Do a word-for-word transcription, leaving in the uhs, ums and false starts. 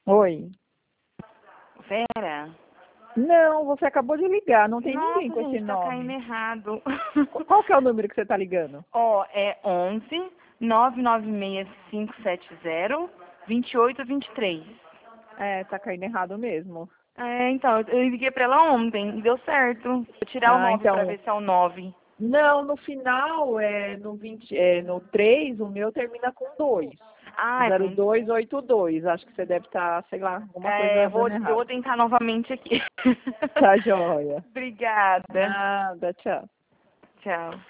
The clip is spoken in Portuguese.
Oi. Vera? Não, você acabou de ligar, não tem Nossa, ninguém com gente, esse tá caindo nome. errado. Qual que é o número que você tá ligando? Ó, é onze, nove nove seis, cinco sete zero, dois oito dois três. É, tá caindo errado mesmo. É, então, eu liguei pra ela ontem e deu certo. Vou tirar o Ah, nove pra então. ver se é o nove. Não, no final, é, no, vinte, é, no três, o meu termina com dois. Ah, é zero com... dois oito dois. Acho que você deve estar, sei lá, alguma É, coisa eu vou, dando eu errado. vou tentar novamente aqui. Tá joia. Obrigada. Nada, tchau. Tchau.